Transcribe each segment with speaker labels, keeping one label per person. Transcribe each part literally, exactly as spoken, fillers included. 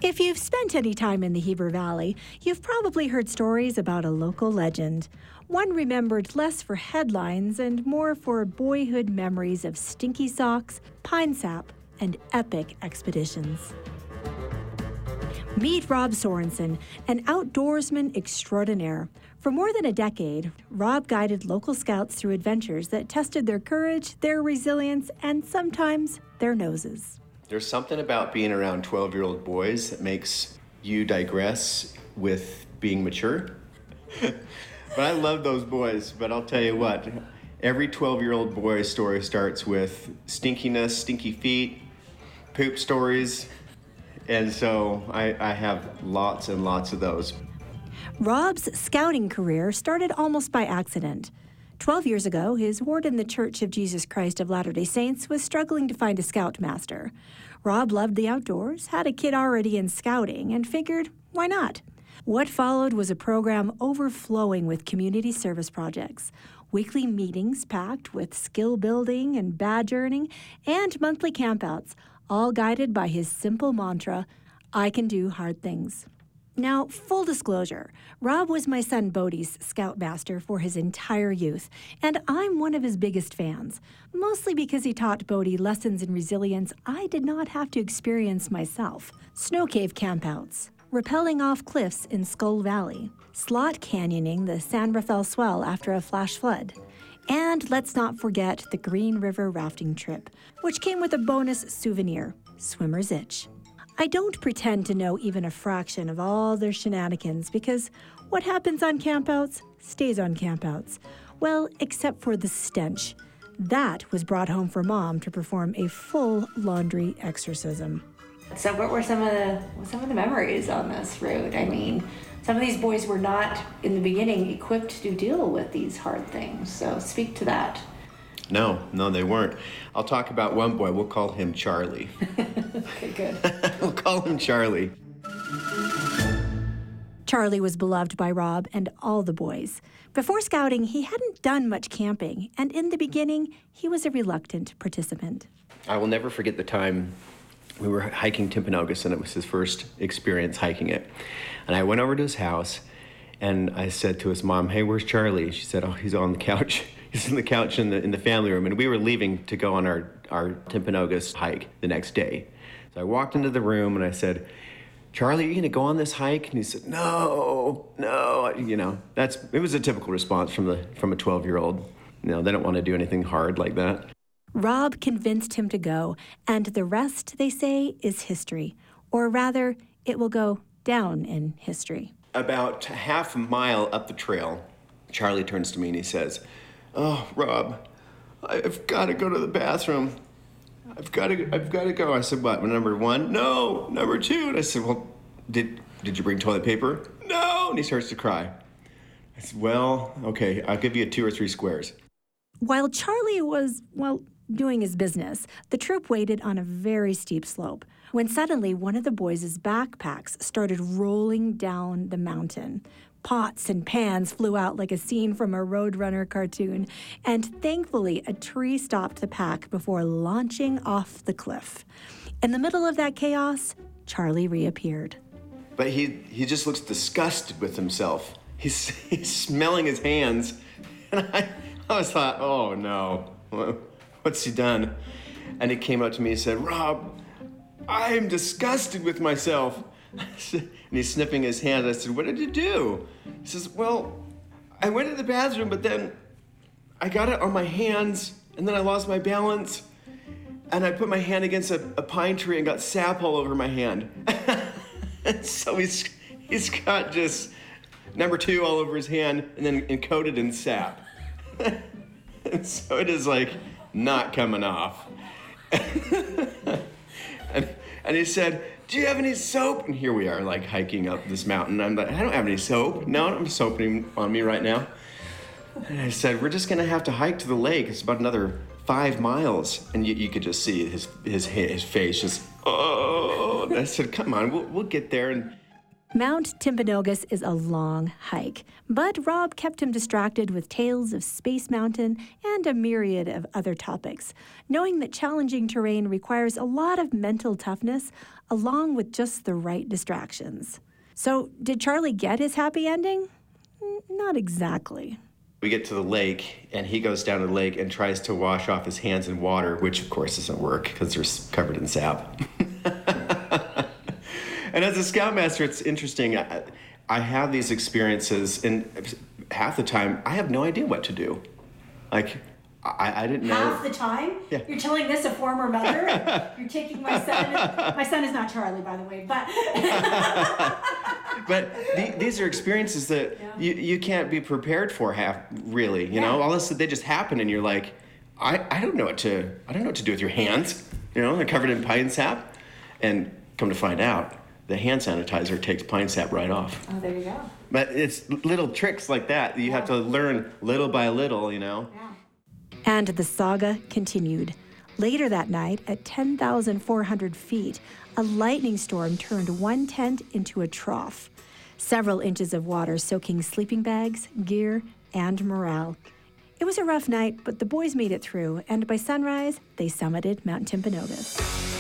Speaker 1: If you've spent any time in the Heber Valley, you've probably heard stories about a local legend. One remembered less for headlines and more for boyhood memories of stinky socks, pine sap, and epic expeditions. Meet Rob Sorensen, an outdoorsman extraordinaire. For more than a decade, Rob guided local scouts through adventures that tested their courage, their resilience, and sometimes their noses.
Speaker 2: There's something about being around twelve-year-old boys that makes you digress with being mature. But I love those boys, but I'll tell you what, every twelve-year-old boy story starts with stinkiness, stinky feet, poop stories, and so I, I have lots and lots of those.
Speaker 1: Rob's scouting career started almost by accident. Twelve years ago, his ward in the Church of Jesus Christ of Latter-day Saints was struggling to find a scoutmaster. Rob loved the outdoors, had a kid already in scouting, and figured, why not? What followed was a program overflowing with community service projects, weekly meetings packed with skill building and badge earning, and monthly campouts, all guided by his simple mantra, I can do hard things. Now, full disclosure, Rob was my son Bodie's scoutmaster for his entire youth, and I'm one of his biggest fans, mostly because he taught Bodie lessons in resilience I did not have to experience myself. Snow cave campouts, rappelling off cliffs in Skull Valley, slot canyoning the San Rafael Swell after a flash flood, and let's not forget the Green River rafting trip, which came with a bonus souvenir, swimmer's itch. I don't pretend to know even a fraction of all their shenanigans because what happens on campouts stays on campouts. Well, except for the stench. That was brought home for Mom to perform a full laundry exorcism.
Speaker 3: So what were some of the some of the memories on this route? I mean, some of these boys were not, in the beginning, equipped to deal with these hard things. So speak to that.
Speaker 2: No, no, they weren't. I'll talk about one boy. We'll call him Charlie.
Speaker 3: Okay, good.
Speaker 2: We'll call him Charlie.
Speaker 1: Charlie was beloved by Rob and all the boys. Before scouting, he hadn't done much camping, and in the beginning, he was a reluctant participant.
Speaker 2: I will never forget the time we were hiking Timpanogos, and it was his first experience hiking it. And I went over to his house, and I said to his mom, hey, where's Charlie? She said, oh, he's on the couch. He's on the couch in the in the family room, and we were leaving to go on our, our Timpanogos hike the next day. So I walked into the room, and I said, Charlie, are you going to go on this hike? And he said, no, no. You know, that's it was a typical response from the from a twelve-year-old. You know, they don't want to do anything hard like that.
Speaker 1: Rob convinced him to go, and the rest, they say, is history. Or rather, it will go down in history.
Speaker 2: About half a mile up the trail, Charlie turns to me and he says, oh, Rob, I've got to go to the bathroom. I've got to I've got to go. I said, what, number one? No, number two. And I said, well, did did you bring toilet paper? No. And he starts to cry. I said, well, okay, I'll give you two or three squares.
Speaker 1: While Charlie was, well, doing his business, the troop waited on a very steep slope when suddenly one of the boys' backpacks started rolling down the mountain. Pots and pans flew out like a scene from a Roadrunner cartoon, and thankfully a tree stopped the pack before launching off the cliff. In the middle of that chaos, Charlie reappeared.
Speaker 2: But he, he just looks disgusted with himself. He's, he's smelling his hands, and I, I was thought, oh no, what's he done? And he came up to me and said, Rob, I'm disgusted with myself. And he's sniffing his hand. I said, what did you do? He says, well, I went to the bathroom, but then I got it on my hands, and then I lost my balance, and I put my hand against a, a pine tree and got sap all over my hand. And so he's he's got just number two all over his hand, and then encoded in sap. And so it is like not coming off. and, and he said, do you have any soap? And here we are, like, hiking up this mountain. I'm like, I don't have any soap. No, I don't have soap on me right now. And I said, we're just gonna have to hike to the lake. It's about another five miles. And you, you could just see his, his his face just, oh. And I said, come on, we'll, we'll get there. And
Speaker 1: Mount Timpanogos is a long hike, but Rob kept him distracted with tales of Space Mountain and a myriad of other topics, knowing that challenging terrain requires a lot of mental toughness along with just the right distractions. So, did Charlie get his happy ending? Not exactly.
Speaker 2: We get to the lake, and he goes down to the lake and tries to wash off his hands in water, which of course doesn't work because they're covered in sap. And as a Scoutmaster, it's interesting. I, I have these experiences, and half the time, I have no idea what to do. Like, I, I didn't know.
Speaker 1: Half the time?
Speaker 2: Yeah.
Speaker 1: You're telling this a former mother? You're taking my son. My son is not Charlie, by the way, but.
Speaker 2: But the, these are experiences that yeah. you, you can't be prepared for, half really. You yeah. know, all of a sudden they just happen, and you're like, I, I don't know what to I don't know what to do with your hands. You know, they're covered in pine sap, and come to find out, the hand sanitizer takes pine sap right off.
Speaker 3: Oh, there you go.
Speaker 2: But it's little tricks like that that you yeah. have to learn little by little, you know.
Speaker 3: Yeah.
Speaker 1: And the saga continued. Later that night, at ten thousand four hundred feet, a lightning storm turned one tent into a trough. Several inches of water soaking sleeping bags, gear, and morale. It was a rough night, but the boys made it through, and by sunrise, they summited Mount Timpanogos.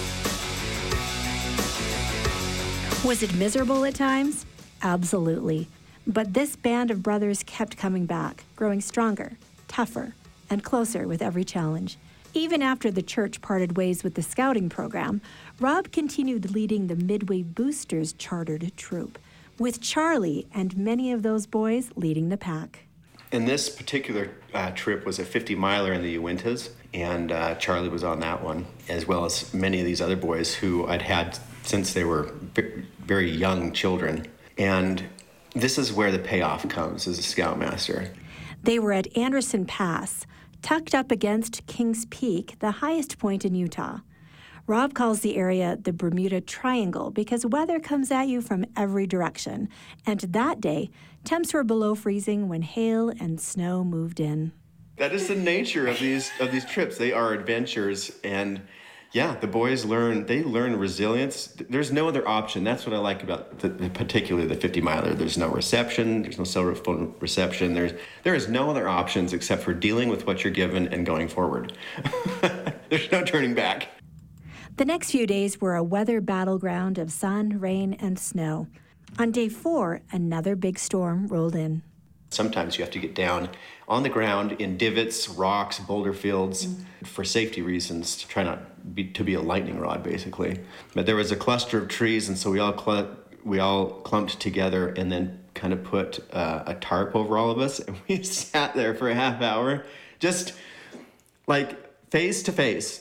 Speaker 1: Was it miserable at times? Absolutely. But this band of brothers kept coming back, growing stronger, tougher, and closer with every challenge. Even after the church parted ways with the scouting program, Rob continued leading the Midway Boosters chartered troop, with Charlie and many of those boys leading the pack.
Speaker 2: And this particular uh, trip was a fifty-miler in the Uintas, and uh, Charlie was on that one, as well as many of these other boys who I'd had since they were very young children. And this is where the payoff comes as a Scoutmaster.
Speaker 1: They were at Anderson Pass, tucked up against Kings Peak, the highest point in Utah. Rob calls the area the Bermuda Triangle because weather comes at you from every direction. And that day, temps were below freezing when hail and snow moved in.
Speaker 2: That is the nature of these of these trips. They are adventures, and yeah, the boys learn, they learn resilience. There's no other option. That's what I like about the, particularly the fifty-miler. There's no reception. There's no cell phone reception. There's, there is no other options except for dealing with what you're given and going forward. There's no turning back.
Speaker 1: The next few days were a weather battleground of sun, rain, and snow. On day four, another big storm rolled in.
Speaker 2: Sometimes you have to get down on the ground in divots, rocks, boulder fields mm-hmm. for safety reasons, to try not be, to be a lightning rod, basically. But there was a cluster of trees, and so we all cl- we all clumped together and then kind of put uh, a tarp over all of us, and we sat there for a half hour, just like face to face.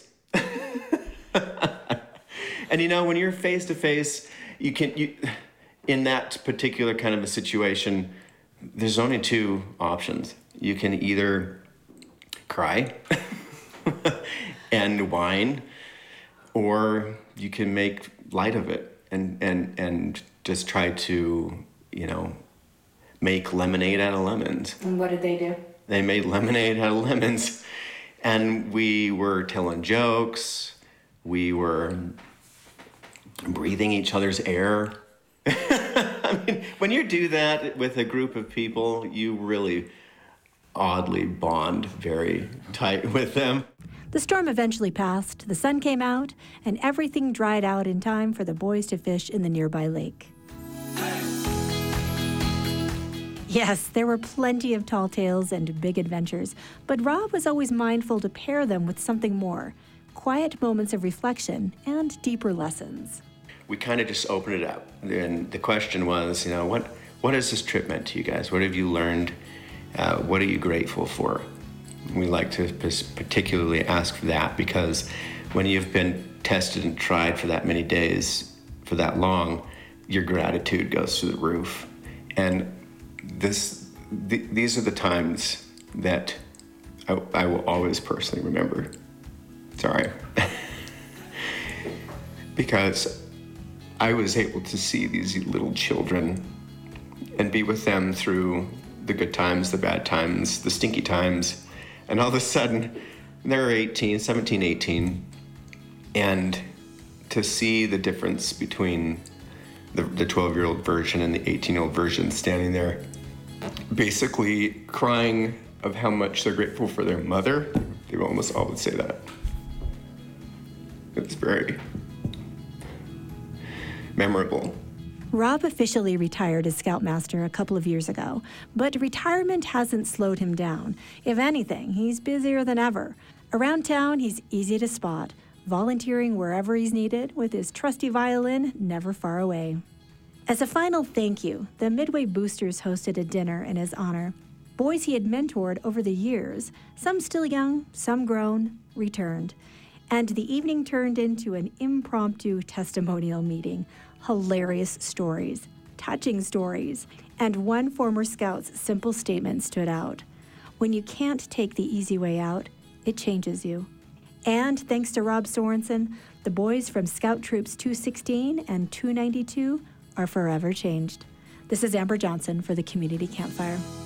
Speaker 2: And you know, when you're face to face, you can you in that particular kind of a situation, there's only two options. You can either cry and whine, or you can make light of it and and and just try to, you know, make lemonade out of lemons.
Speaker 3: And what did they do?
Speaker 2: They made lemonade out of lemons, and we were telling jokes. We were breathing each other's air. I mean, when you do that with a group of people, you really oddly bond very tight with them.
Speaker 1: The storm eventually passed, the sun came out, and everything dried out in time for the boys to fish in the nearby lake. Yes, there were plenty of tall tales and big adventures, but Rob was always mindful to pair them with something more, quiet moments of reflection and deeper lessons.
Speaker 2: We kind of just opened it up, and the question was, you know, what what has this trip meant to you guys? What have you learned? Uh, what are you grateful for? We like to particularly ask for that, because when you've been tested and tried for that many days, for that long, your gratitude goes through the roof. And this, th- these are the times that I, I will always personally remember. Sorry. Because I was able to see these little children and be with them through the good times, the bad times, the stinky times. And all of a sudden, they're eighteen, seventeen, eighteen. And to see the difference between the twelve-year-old version and the eighteen-year-old version standing there, basically crying of how much they're grateful for their mother. They almost all would say that. It's very memorable.
Speaker 1: Rob officially retired as Scoutmaster a couple of years ago, but retirement hasn't slowed him down. If anything, he's busier than ever. Around town, he's easy to spot, volunteering wherever he's needed with his trusty violin never far away. As a final thank you, the Midway Boosters hosted a dinner in his honor. Boys he had mentored over the years, some still young, some grown, returned. And the evening turned into an impromptu testimonial meeting. Hilarious stories, touching stories, and one former scout's simple statement stood out. When you can't take the easy way out, it changes you. And thanks to Rob Sorensen, the boys from Scout Troops two sixteen and two ninety-two are forever changed. This is Amber Johnson for the Community Campfire.